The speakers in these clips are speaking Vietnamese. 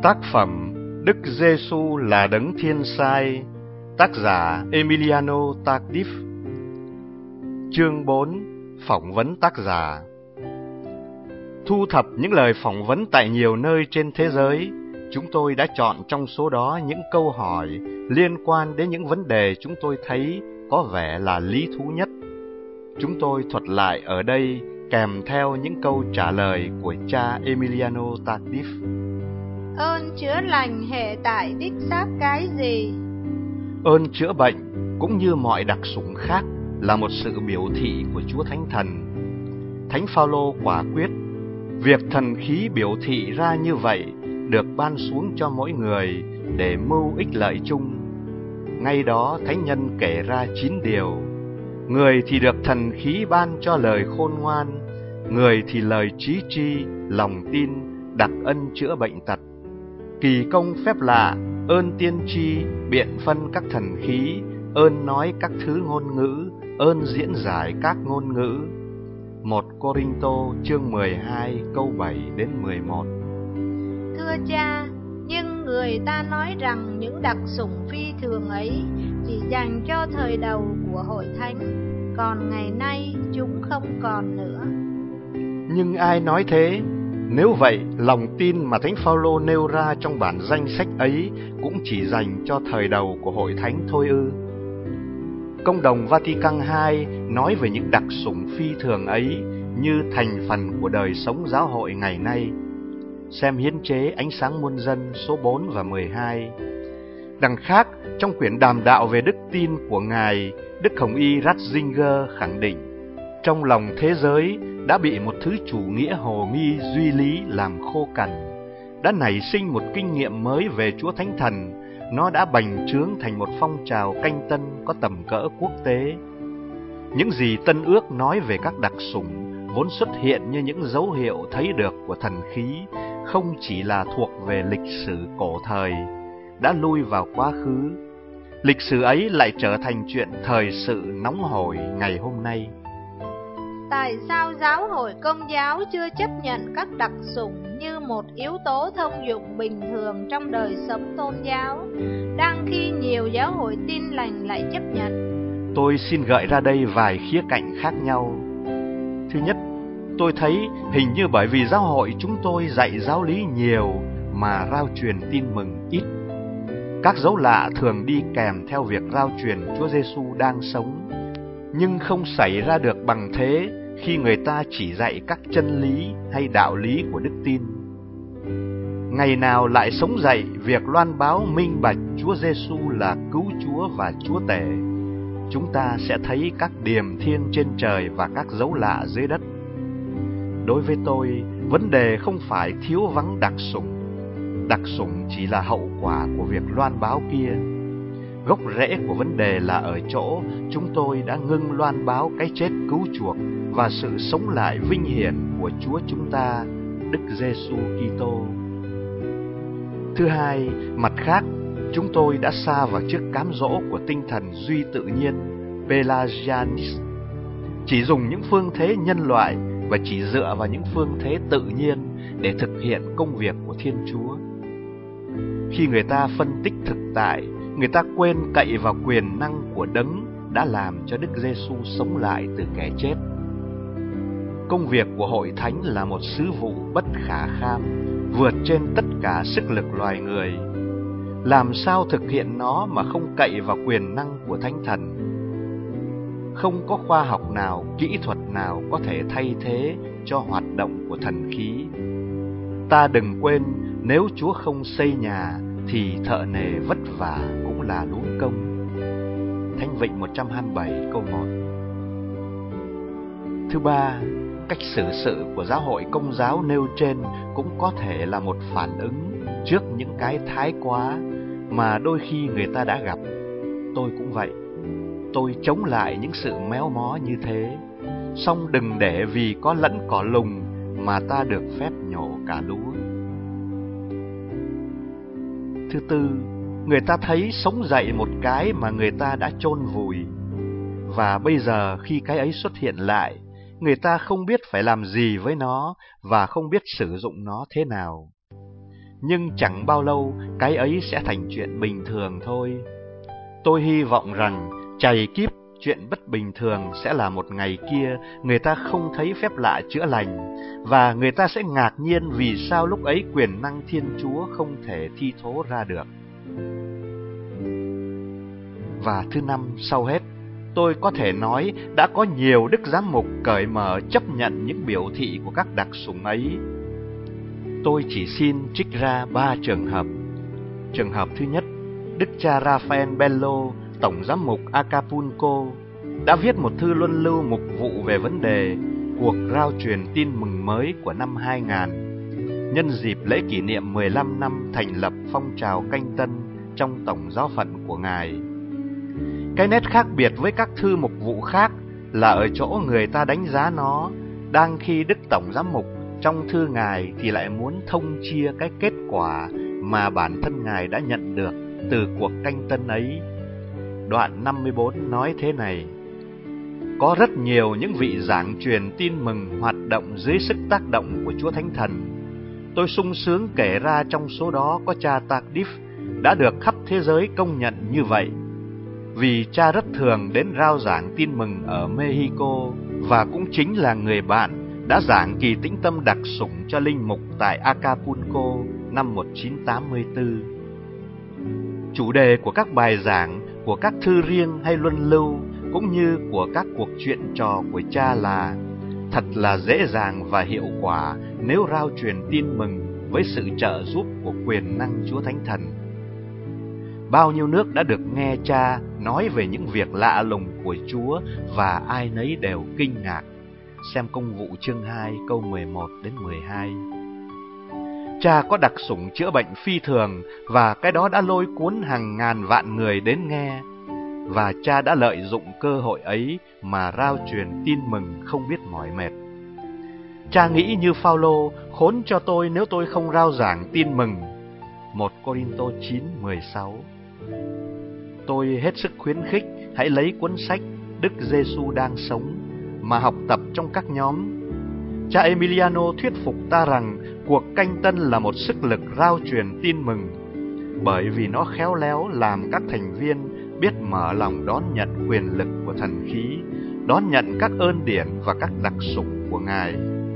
Tác phẩm Đức Giêsu là đấng thiên sai, tác giả Emiliano Tardif. Chương 4. Phỏng vấn tác giả. Thu thập những lời phỏng vấn tại nhiều nơi trên thế giới, chúng tôi đã chọn trong số đó những câu hỏi liên quan đến những vấn đề chúng tôi thấy có vẻ là lý thú nhất. Chúng tôi thuật lại ở đây kèm theo những câu trả lời của cha Emiliano Tardif. Ơn chữa lành hệ tại đích xác cái gì? Ơn chữa bệnh cũng như mọi đặc sủng khác là một sự biểu thị của Chúa Thánh Thần. Thánh Phaolô quả quyết, việc thần khí biểu thị ra như vậy được ban xuống cho mỗi người để mưu ích lợi chung. Ngay đó Thánh Nhân kể ra 9 điều. Người thì được thần khí ban cho lời khôn ngoan, người thì lời trí tri, lòng tin, đặc ân chữa bệnh tật, kỳ công phép lạ, ơn tiên tri, biện phân các thần khí, ơn nói các thứ ngôn ngữ, ơn diễn giải các ngôn ngữ. 1 Cô-rinh-tô chương 12 câu 7 đến 11. Thưa cha, nhưng người ta nói rằng những đặc sủng phi thường ấy chỉ dành cho thời đầu của hội thánh, còn ngày nay chúng không còn nữa. Nhưng ai nói thế? Nếu vậy, lòng tin mà Thánh Phaolô nêu ra trong bản danh sách ấy cũng chỉ dành cho thời đầu của hội thánh thôi ư? Công đồng Vatican II nói về những đặc sủng phi thường ấy như thành phần của đời sống giáo hội ngày nay. Xem hiến chế Ánh sáng muôn dân số 4 và 12. Đằng khác, trong quyển đàm đạo về đức tin của Ngài, Đức Hồng Y Ratzinger khẳng định, trong lòng thế giới đã bị một thứ chủ nghĩa hồ nghi duy lý làm khô cằn, đã nảy sinh một kinh nghiệm mới về Chúa Thánh Thần. Nó đã bành trướng thành một phong trào canh tân có tầm cỡ quốc tế. Những gì Tân Ước nói về các đặc sủng vốn xuất hiện như những dấu hiệu thấy được của thần khí, không chỉ là thuộc về lịch sử cổ thời, đã lui vào quá khứ. Lịch sử ấy lại trở thành chuyện thời sự nóng hổi ngày hôm nay. Tại sao giáo hội Công giáo chưa chấp nhận các đặc sủng như một yếu tố thông dụng bình thường trong đời sống tôn giáo, đang khi nhiều giáo hội Tin Lành lại chấp nhận? Tôi xin gợi ra đây vài khía cạnh khác nhau. Thứ nhất, tôi thấy hình như bởi vì giáo hội chúng tôi dạy giáo lý nhiều mà rao truyền tin mừng ít. Các dấu lạ thường đi kèm theo việc rao truyền Chúa Giêsu đang sống, nhưng không xảy ra được bằng thế khi người ta chỉ dạy các chân lý hay đạo lý của đức tin. Ngày nào lại sống dậy việc loan báo minh bạch Chúa Giêsu là cứu Chúa và Chúa Tể, chúng ta sẽ thấy các điềm thiên trên trời và các dấu lạ dưới đất. Đối với tôi, vấn đề không phải thiếu vắng đặc sủng. Đặc sủng chỉ là hậu quả của việc loan báo kia. Gốc rễ của vấn đề là ở chỗ chúng tôi đã ngưng loan báo cái chết cứu chuộc và sự sống lại vinh hiển của Chúa chúng ta, Đức Giêsu Kitô. Thứ hai, mặt khác, chúng tôi đã sa vào chiếc cám dỗ của tinh thần duy tự nhiên, Pelagianism, chỉ dùng những phương thế nhân loại và chỉ dựa vào những phương thế tự nhiên để thực hiện công việc của Thiên Chúa. Khi người ta phân tích thực tại, người ta quên cậy vào quyền năng của đấng đã làm cho Đức Giêsu sống lại từ kẻ chết. Công việc của hội thánh là một sứ vụ bất khả kham, vượt trên tất cả sức lực loài người. Làm sao thực hiện nó mà không cậy vào quyền năng của Thánh Thần? Không có khoa học nào, kỹ thuật nào có thể thay thế cho hoạt động của thần khí. Ta đừng quên, nếu Chúa không xây nhà thì thợ nề vất vả cũng là luống công. Thánh Vịnh 127 câu 1. Thứ ba, cách xử sự của giáo hội Công giáo nêu trên cũng có thể là một phản ứng trước những cái thái quá mà đôi khi người ta đã gặp. Tôi cũng vậy. Tôi chống lại những sự méo mó như thế. Song đừng để vì có lẫn cỏ lùng mà ta được phép nhổ cả lúa. Thứ tư, người ta thấy sống dậy một cái mà người ta đã chôn vùi. Và bây giờ khi cái ấy xuất hiện lại, người ta không biết phải làm gì với nó và không biết sử dụng nó thế nào. nhưng chẳng bao lâu cái ấy sẽ thành chuyện bình thường thôi. Tôi hy vọng rằng chày kíp chuyện bất bình thường sẽ là một ngày kia người ta không thấy phép lạ chữa lành, và người ta sẽ ngạc nhiên vì sao lúc ấy quyền năng Thiên Chúa không thể thi thố ra được. Và thứ năm, sau hết, tôi có thể nói đã có nhiều đức giám mục cởi mở chấp nhận những biểu thị của các đặc sủng ấy. Tôi chỉ xin trích ra 3 trường hợp. Trường hợp thứ nhất, Đức cha Rafael Bello, tổng giám mục Acapulco, đã viết một thư luân lưu mục vụ về vấn đề cuộc rao truyền tin mừng mới của năm 2000, nhân dịp lễ kỷ niệm 15 năm thành lập phong trào Canh Tân trong tổng giáo phận của Ngài. Cái nét khác biệt với các thư mục vụ khác là ở chỗ người ta đánh giá nó, đang khi Đức Tổng Giám mục trong thư Ngài thì lại muốn thông chia cái kết quả mà bản thân Ngài đã nhận được từ cuộc Canh Tân ấy. Đoạn 54 nói thế này: có rất nhiều những vị giảng truyền tin mừng hoạt động dưới sức tác động của Chúa Thánh Thần. Tôi sung sướng kể ra trong số đó có cha Tardif, đã được khắp thế giới công nhận như vậy. Vì cha rất thường đến rao giảng tin mừng ở Mexico, và cũng chính là người bạn đã giảng kỳ tĩnh tâm đặc sủng cho linh mục tại Acapulco năm 1984. Chủ đề của các bài giảng, của các thư riêng hay luân lưu, cũng như của các cuộc chuyện trò của cha là: thật là dễ dàng và hiệu quả nếu rao truyền tin mừng với sự trợ giúp của quyền năng Chúa Thánh Thần. Bao nhiêu nước đã được nghe cha nói về những việc lạ lùng của Chúa và ai nấy đều kinh ngạc. Xem Công vụ chương 2 câu 11 đến 12. Cha có đặc sủng chữa bệnh phi thường, và cái đó đã lôi cuốn hàng ngàn vạn người đến nghe. Và cha đã lợi dụng cơ hội ấy mà rao truyền tin mừng không biết mỏi mệt. Cha nghĩ như Phao-lô: khốn cho tôi nếu tôi không rao giảng tin mừng. 1 Cô-rinh-tô 9:16. Tôi hết sức khuyến khích hãy lấy cuốn sách Đức Giêsu đang sống mà học tập trong các nhóm. Cha Emiliano thuyết phục ta rằng cuộc Canh Tân là một sức lực rao truyền tin mừng, bởi vì nó khéo léo làm các thành viên biết mở lòng đón nhận quyền lực của thần khí, đón nhận các ơn điển và các đặc sủng của Ngài.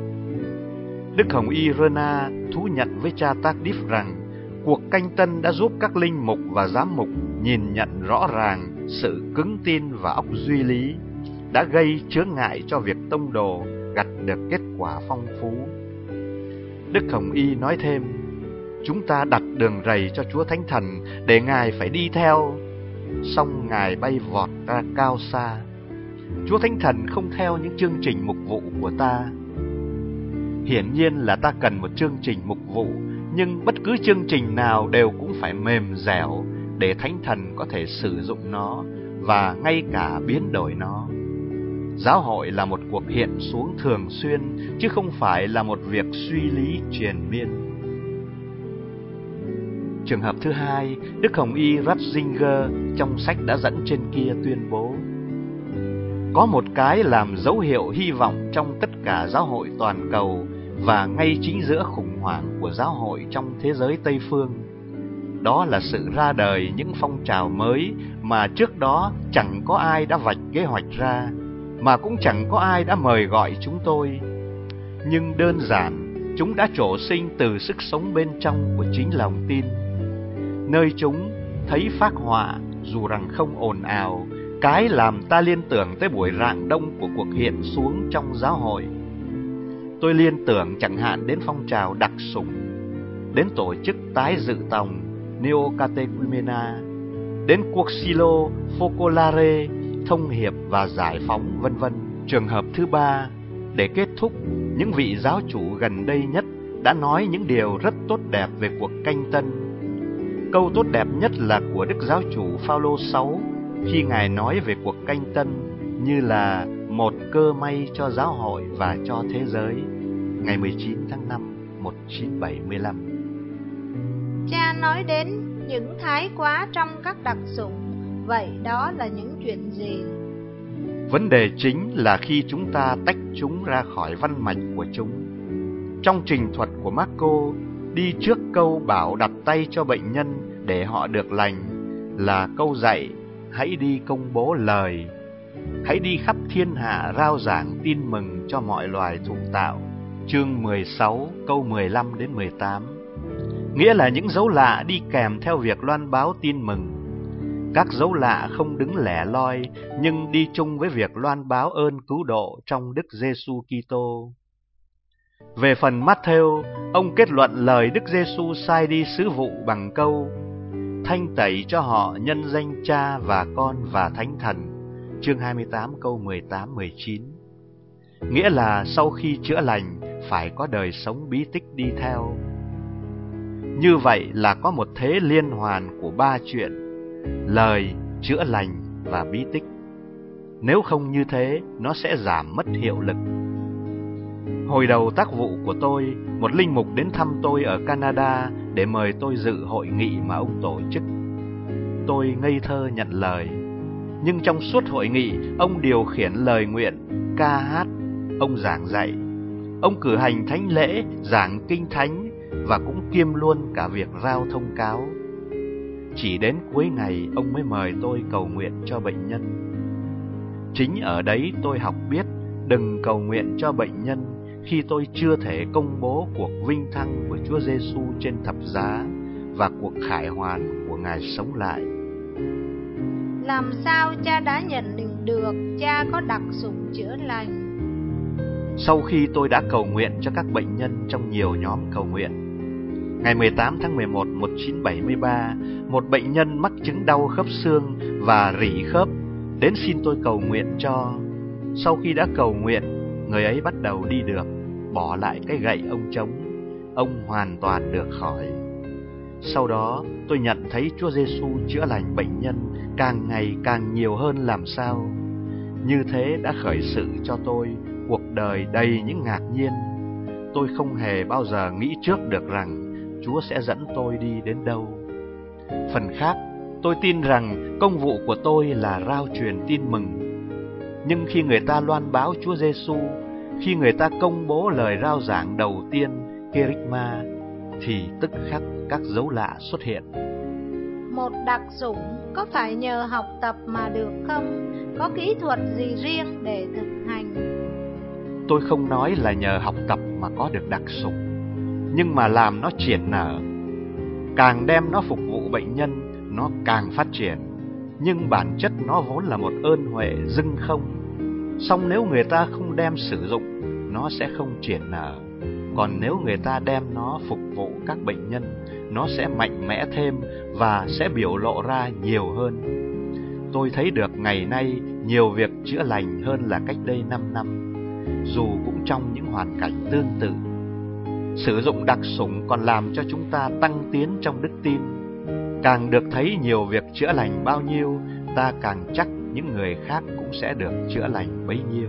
Đức Hồng Y Rena thú nhận với cha Tardif rằng cuộc Canh Tân đã giúp các linh mục và giám mục nhìn nhận rõ ràng sự cứng tin và óc duy lý, đã gây chướng ngại cho việc tông đồ gặt được kết quả phong phú. Đức Hồng Y nói thêm: chúng ta đặt đường rầy cho Chúa Thánh Thần để Ngài phải đi theo, song Ngài bay vọt ra cao xa. Chúa Thánh Thần không theo những chương trình mục vụ của ta. Hiển nhiên là ta cần một chương trình mục vụ, nhưng bất cứ chương trình nào đều cũng phải mềm dẻo để Thánh Thần có thể sử dụng nó và ngay cả biến đổi nó. Giáo hội là một cuộc hiện xuống thường xuyên, chứ không phải là một việc suy lý triền miên. Trường hợp thứ hai, Đức Hồng Y Ratzinger trong sách đã dẫn trên kia tuyên bố: có một cái làm dấu hiệu hy vọng trong tất cả giáo hội toàn cầu và ngay chính giữa khủng hoảng của giáo hội trong thế giới Tây Phương. Đó là sự ra đời những phong trào mới mà trước đó chẳng có ai đã vạch kế hoạch ra, mà cũng chẳng có ai đã mời gọi chúng tôi. Nhưng đơn giản, chúng đã trổ sinh từ sức sống bên trong của chính lòng tin. Nơi chúng thấy phác họa, dù rằng không ồn ào, cái làm ta liên tưởng tới buổi rạng đông của cuộc hiện xuống trong giáo hội. Tôi liên tưởng chẳng hạn đến phong trào đặc sủng, đến tổ chức tái dự tòng Neo Catecumena, đến cuộc silo Focolare, thông hiệp và giải phóng, vân vân. Trường hợp thứ ba, để kết thúc, những vị giáo chủ gần đây nhất đã nói những điều rất tốt đẹp về cuộc Canh Tân. Câu tốt đẹp nhất là của Đức Giáo chủ Phao-lô 6 khi Ngài nói về cuộc Canh Tân như là một cơ may cho giáo hội và cho thế giới, ngày 19 tháng 5, 1975. Cha nói đến những thái quá trong các đặc sủng, vậy đó là những chuyện gì? Vấn đề chính là khi chúng ta tách chúng ra khỏi văn mạch của chúng. Trong trình thuật của Marco, đi trước câu bảo đặt tay cho bệnh nhân để họ được lành là câu dạy hãy đi công bố lời, hãy đi khắp thiên hạ rao giảng tin mừng cho mọi loài thụ tạo. Chương 16 câu 15 đến 18. Nghĩa là những dấu lạ đi kèm theo việc loan báo tin mừng. Các dấu lạ không đứng lẻ loi nhưng đi chung với việc loan báo ơn cứu độ trong Đức Giêsu Kitô. Về phần Matthew, ông kết luận lời Đức Giêsu sai đi sứ vụ bằng câu thanh tẩy cho họ nhân danh Cha và Con và Thánh Thần. Chương 28 câu 18-19. Nghĩa là sau khi chữa lành phải có đời sống bí tích đi theo. Như vậy là có một thế liên hoàn của ba chuyện: lời, chữa lành và bí tích. Nếu không như thế, nó sẽ giảm mất hiệu lực. Hồi đầu tác vụ của tôi, một linh mục đến thăm tôi ở Canada để mời tôi dự hội nghị mà ông tổ chức. Tôi ngây thơ nhận lời. Nhưng trong suốt hội nghị, ông điều khiển lời nguyện, ca hát, ông giảng dạy, ông cử hành thánh lễ, giảng kinh thánh và cũng kiêm luôn cả việc rao thông cáo. Chỉ đến cuối ngày ông mới mời tôi cầu nguyện cho bệnh nhân. Chính ở đấy tôi học biết đừng cầu nguyện cho bệnh nhân khi tôi chưa thể công bố cuộc vinh thăng của Chúa Giêsu trên thập giá và cuộc khải hoàn của Ngài sống lại. Làm sao cha đã nhận định được cha có đặc sủng chữa lành? Sau khi tôi đã cầu nguyện cho các bệnh nhân trong nhiều nhóm cầu nguyện, ngày 18 tháng 11, 1973, một bệnh nhân mắc chứng đau khớp xương và rỉ khớp đến xin tôi cầu nguyện cho. Sau khi đã cầu nguyện, người ấy bắt đầu đi được, bỏ lại cái gậy ông trống. Ông hoàn toàn được khỏi. Sau đó, tôi nhận thấy Chúa Giêsu chữa lành bệnh nhân càng ngày càng nhiều hơn làm sao. Như thế đã khởi sự cho tôi cuộc đời đầy những ngạc nhiên. Tôi không hề bao giờ nghĩ trước được rằng Chúa sẽ dẫn tôi đi đến đâu. Phần khác, tôi tin rằng công vụ của tôi là rao truyền tin mừng. Nhưng khi người ta loan báo Chúa Giêsu, khi người ta công bố lời rao giảng đầu tiên, Kerygma, thì tức khắc các dấu lạ xuất hiện. Một đặc sủng có phải nhờ học tập mà được không? Có kỹ thuật gì riêng để thực hành? Tôi không nói là nhờ học tập mà có được đặc sủng, nhưng mà làm nó triển nở. Càng đem nó phục vụ bệnh nhân, nó càng phát triển. Nhưng bản chất nó vốn là một ơn huệ dưng không. Song nếu người ta không đem sử dụng, nó sẽ không triển nở. Còn nếu người ta đem nó phục vụ các bệnh nhân, nó sẽ mạnh mẽ thêm và sẽ biểu lộ ra nhiều hơn. Tôi thấy được ngày nay nhiều việc chữa lành hơn là cách đây 5 năm, dù cũng trong những hoàn cảnh tương tự. Sử dụng đặc sủng còn làm cho chúng ta tăng tiến trong đức tin. Càng được thấy nhiều việc chữa lành bao nhiêu, ta càng chắc những người khác cũng sẽ được chữa lành bấy nhiêu.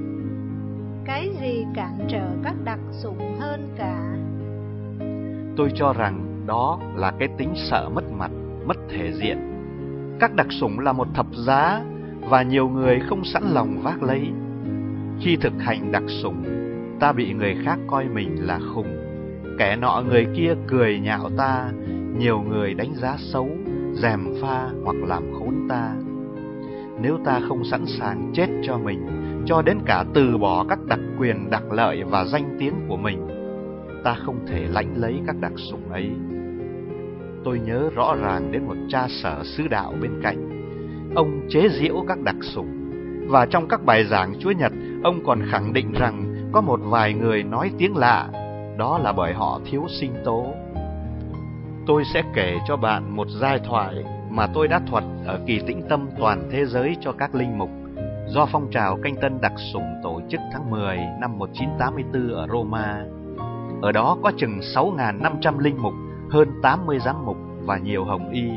Cái gì cản trở các đặc sủng hơn cả? Tôi cho rằng đó là cái tính sợ mất mặt, mất thể diện. Các đặc sủng là một thập giá và nhiều người không sẵn lòng vác lấy. Khi thực hành đặc sủng, ta bị người khác coi mình là khùng. Kẻ nọ người kia cười nhạo ta, nhiều người đánh giá xấu, gièm pha hoặc làm khốn ta. Nếu ta không sẵn sàng chết cho mình, cho đến cả từ bỏ các đặc quyền, đặc lợi và danh tiếng của mình, ta không thể lãnh lấy các đặc sủng ấy. Tôi nhớ rõ ràng đến một cha sở xứ đạo bên cạnh. Ông chế giễu các đặc sủng, và trong các bài giảng Chúa Nhật, ông còn khẳng định rằng có một vài người nói tiếng lạ, đó là bởi họ thiếu sinh tố. Tôi sẽ kể cho bạn một giai thoại mà tôi đã thuật ở kỳ tĩnh tâm toàn thế giới cho các linh mục, do phong trào Canh Tân đặc sủng tổ chức tháng 10 năm 1984 ở Roma. Ở đó có chừng 6.500 linh mục, hơn 80 giám mục và nhiều hồng y.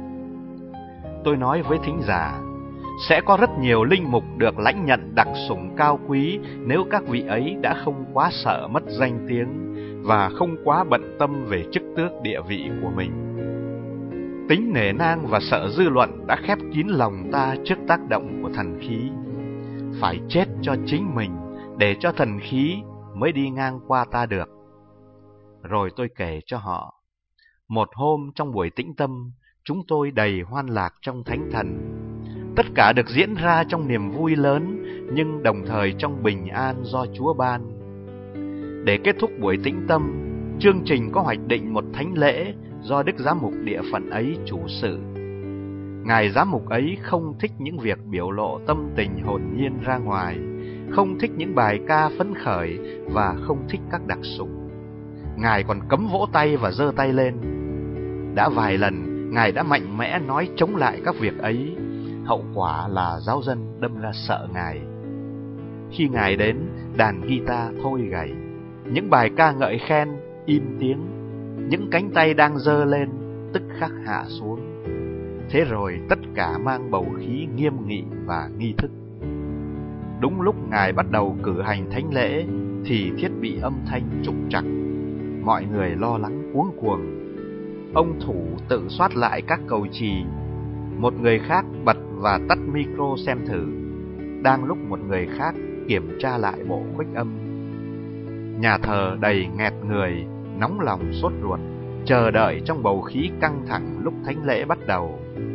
Tôi nói với thính giả, sẽ có rất nhiều linh mục được lãnh nhận đặc sủng cao quý nếu các vị ấy đã không quá sợ mất danh tiếng và không quá bận tâm về chức tước địa vị của mình. Tính nể nang và sợ dư luận đã khép kín lòng ta trước tác động của thần khí. Phải chết cho chính mình để cho thần khí mới đi ngang qua ta được. Rồi tôi kể cho họ. Một hôm trong buổi tĩnh tâm, chúng tôi đầy hoan lạc trong Thánh Thần. Tất cả được diễn ra trong niềm vui lớn, nhưng đồng thời trong bình an do Chúa ban. Để kết thúc buổi tĩnh tâm, chương trình có hoạch định một thánh lễ do Đức Giám mục địa phận ấy chủ sự. Ngài Giám mục ấy không thích những việc biểu lộ tâm tình hồn nhiên ra ngoài, không thích những bài ca phấn khởi và không thích các đặc sủng. Ngài còn cấm vỗ tay và giơ tay lên. Đã vài lần, Ngài đã mạnh mẽ nói chống lại các việc ấy. Hậu quả là giáo dân đâm ra sợ Ngài. Khi Ngài đến, đàn guitar thôi gảy, những bài ca ngợi khen im tiếng, những cánh tay đang giơ lên tức khắc hạ xuống. Thế rồi tất cả mang bầu khí nghiêm nghị và nghi thức. Đúng lúc Ngài bắt đầu cử hành thánh lễ thì thiết bị âm thanh trục trặc. Mọi người lo lắng cuống cuồng. Ông thủ tự soát lại các cầu chì. Một người khác bật và tắt micro xem thử, đang lúc một người khác kiểm tra lại bộ khuếch âm. Nhà thờ đầy nghẹt người, nóng lòng sốt ruột, chờ đợi trong bầu khí căng thẳng lúc thánh lễ bắt đầu.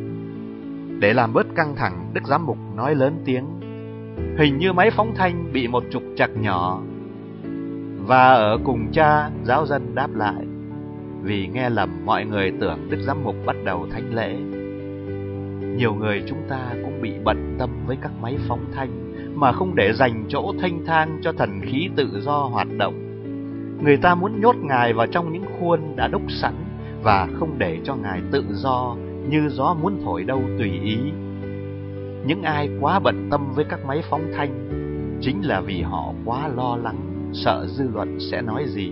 Để làm bớt căng thẳng, Đức Giám mục nói lớn tiếng: "Hình như máy phóng thanh bị một trục trặc nhỏ." Và ở cùng cha, giáo dân đáp lại. Vì nghe lầm, mọi người tưởng Đức Giám mục bắt đầu thánh lễ. Nhiều người chúng ta cũng bị bận tâm với các máy phóng thanh mà không để dành chỗ thênh thang cho thần khí tự do hoạt động. Người ta muốn nhốt Ngài vào trong những khuôn đã đúc sẵn và không để cho Ngài tự do như gió muốn thổi đâu tùy ý. Những ai quá bận tâm với các máy phóng thanh chính là vì họ quá lo lắng, sợ dư luận sẽ nói gì.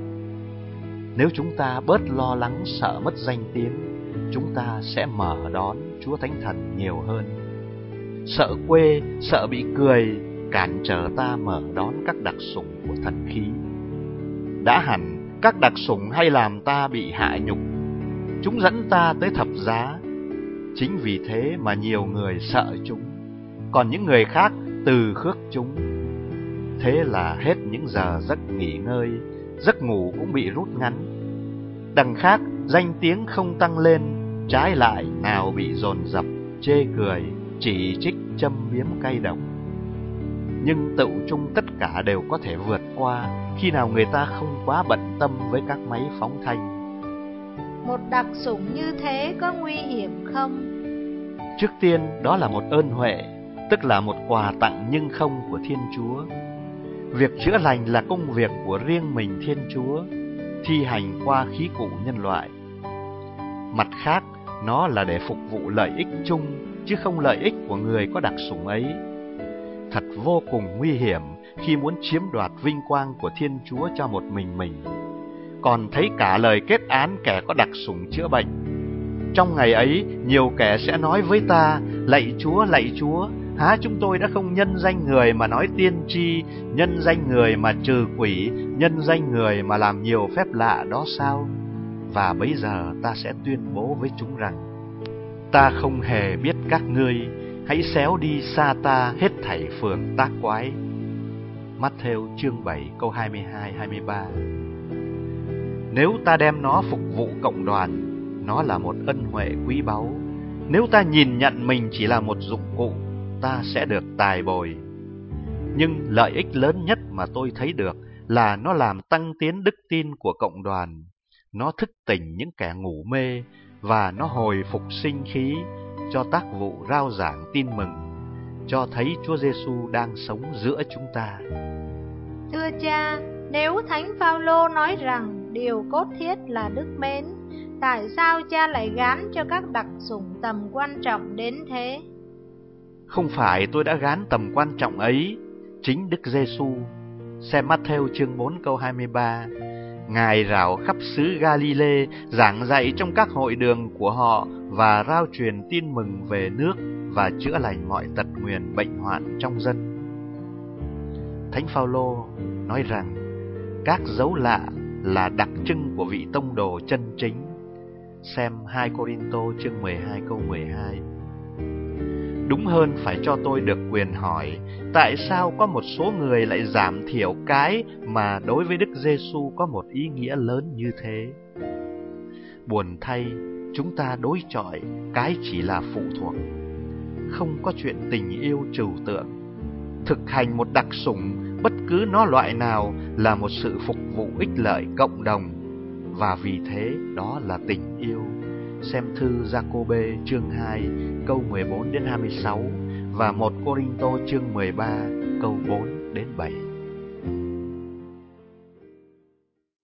Nếu chúng ta bớt lo lắng sợ mất danh tiếng, chúng ta sẽ mở đón Chúa Thánh Thần nhiều hơn. Sợ quê, sợ bị cười cản trở ta mở đón các đặc sủng của thần khí. Đã hẳn, các đặc sủng hay làm ta bị hạ nhục. Chúng dẫn ta tới thập giá. Chính vì thế mà nhiều người sợ chúng, còn những người khác từ khước chúng. Thế là hết những giờ giấc nghỉ ngơi, giấc ngủ cũng bị rút ngắn. Đằng khác, danh tiếng không tăng lên, trái lại nào bị dồn dập, chê cười, chỉ trích, châm biếm cay độc. Nhưng tựu chung tất cả đều có thể vượt qua khi nào người ta không quá bận tâm với các máy phóng thanh. Một đặc sủng như thế có nguy hiểm không? Trước tiên, đó là một ơn huệ, tức là một quà tặng nhưng không của Thiên Chúa. Việc chữa lành là công việc của riêng mình Thiên Chúa, thi hành qua khí cụ nhân loại. Mặt khác, nó là để phục vụ lợi ích chung, chứ không lợi ích của người có đặc sủng ấy. Thật vô cùng nguy hiểm khi muốn chiếm đoạt vinh quang của Thiên Chúa cho một mình. Còn thấy cả lời kết án kẻ có đặc sủng chữa bệnh. Trong ngày ấy, nhiều kẻ sẽ nói với ta: lạy Chúa, há chúng tôi đã không nhân danh người mà nói tiên tri, nhân danh người mà trừ quỷ, nhân danh người mà làm nhiều phép lạ đó sao? Và bấy giờ ta sẽ tuyên bố với chúng rằng: ta không hề biết các ngươi, hãy xéo đi xa ta hết thảy phường tác quái. Matthew chương 7 câu 22-23. Nếu ta đem nó phục vụ cộng đoàn, nó là một ân huệ quý báu. Nếu ta nhìn nhận mình chỉ là một dụng cụ, ta sẽ được tài bồi. Nhưng lợi ích lớn nhất mà tôi thấy được là nó làm tăng tiến đức tin của cộng đoàn. Nó thức tỉnh những kẻ ngủ mê và nó hồi phục sinh khí cho tác vụ rao giảng tin mừng, cho thấy Chúa Giêsu đang sống giữa chúng ta. Thưa cha, nếu Thánh Phaolô nói rằng điều cốt thiết là đức mến, tại sao cha lại gán cho các đặc sủng tầm quan trọng đến thế? Không phải tôi đã gán tầm quan trọng ấy, chính Đức Giêsu. Xem Matthew chương 4 câu 23. Ngài rảo khắp xứ Galile, giảng dạy trong các hội đường của họ và rao truyền tin mừng về nước và chữa lành mọi tật nguyền bệnh hoạn trong dân. Thánh Phaolô nói rằng các dấu lạ là đặc trưng của vị tông đồ chân chính. Xem 2 Cô-rinh-tô chương 12 câu 12. Đúng hơn phải cho tôi được quyền hỏi, tại sao có một số người lại giảm thiểu cái mà đối với Đức Giêsu có một ý nghĩa lớn như thế? Buồn thay, chúng ta đối chọi cái chỉ là phụ thuộc, không có chuyện tình yêu trừu tượng. Thực hành một đặc sủng, bất cứ nó loại nào, là một sự phục vụ ích lợi cộng đồng, và vì thế đó là tình yêu. Xem thư Giacôbê chương 2 câu 14 đến 26 và 1 Cô-rinh-tô chương 13 câu 4 đến 7.